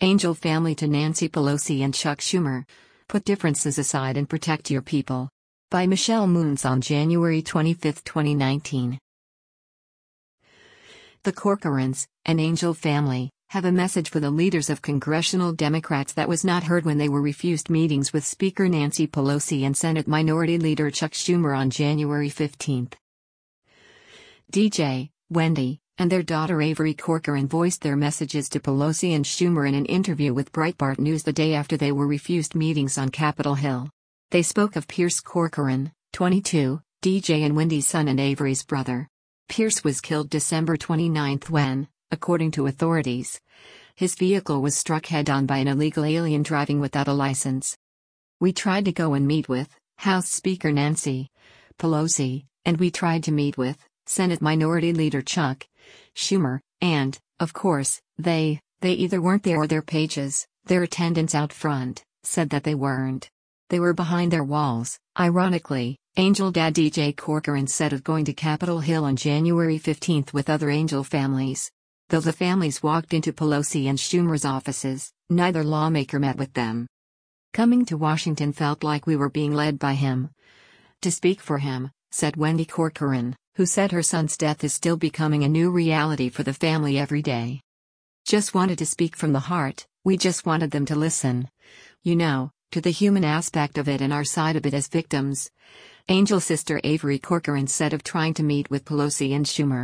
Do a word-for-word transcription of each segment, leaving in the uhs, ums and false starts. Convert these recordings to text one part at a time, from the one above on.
Angel family to Nancy Pelosi and Chuck Schumer. Put differences aside and protect your people. By Michelle Moons on January twenty-fifth, twenty nineteen. The Corcorans, an Angel family, have a message for the leaders of congressional Democrats that was not heard when they were refused meetings with Speaker Nancy Pelosi and Senate Minority Leader Chuck Schumer on January fifteenth. D J, Wendy, and their daughter Avery Corcoran voiced their messages to Pelosi and Schumer in an interview with Breitbart News the day after they were refused meetings on Capitol Hill. They spoke of Pierce Corcoran, twenty-two, D J and Wendy's son and Avery's brother. Pierce was killed December twenty-ninth when, according to authorities, his vehicle was struck head-on by an illegal alien driving without a license. We tried to go and meet with House Speaker Nancy Pelosi, and we tried to meet with Senate Minority Leader Chuck Schumer, and, of course, they, they either weren't there or their pages, their attendants out front, said that they weren't. They were behind their walls. Ironically, Angel Dad D J Corcoran said of going to Capitol Hill on January fifteenth with other Angel families. Though the families walked into Pelosi and Schumer's offices, neither lawmaker met with them. Coming to Washington felt like we were being led by him. To speak for him, said Wendy Corcoran, who said her son's death is still becoming a new reality for the family every day. Just wanted to speak from the heart, we just wanted them to listen. You know, to the human aspect of it and our side of it as victims. Angel sister Avery Corcoran said of trying to meet with Pelosi and Schumer.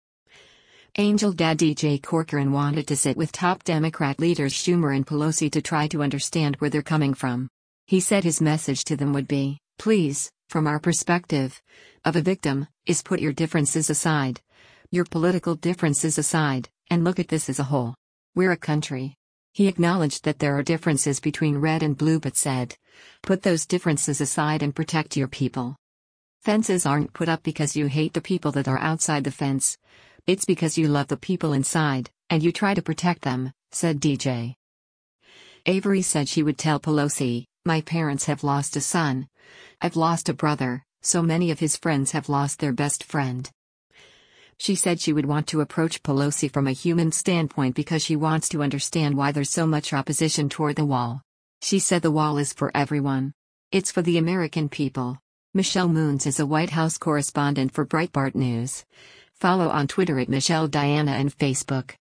Angel Dad D J Corcoran wanted to sit with top Democrat leaders Schumer and Pelosi to try to understand where they're coming from. He said his message to them would be, please, from our perspective of a victim, is put your differences aside, your political differences aside, and look at this as a whole. We're a country. He acknowledged that there are differences between red and blue but said, put those differences aside and protect your people. Fences aren't put up because you hate the people that are outside the fence. It's because you love the people inside, and you try to protect them, said D J. Avery said she would tell Pelosi, my parents have lost a son. I've lost a brother, so many of his friends have lost their best friend. She said she would want to approach Pelosi from a human standpoint because she wants to understand why there's so much opposition toward the wall. She said the wall is for everyone. It's for the American people. Michelle Moons is a White House correspondent for Breitbart News. Follow on Twitter at Michelle Diana and Facebook.